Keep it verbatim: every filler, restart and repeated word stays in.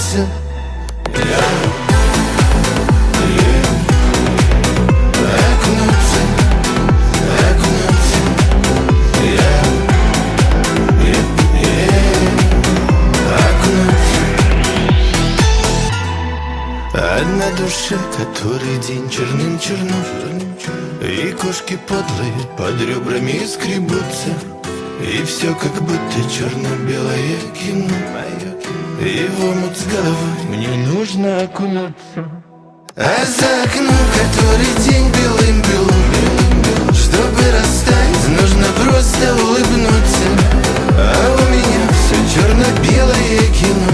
окунуться. Я окунуться, окунуться. Я окунуться. Одна душа, который день черным чернов, и кошки подлые под ребрами скребутся. И все как будто черно-белое кино, и в омут с головой мне нужно окунуться. А за окном, который день белым-белым, чтобы растаять, нужно просто улыбнуться. А у меня все черно-белое кино.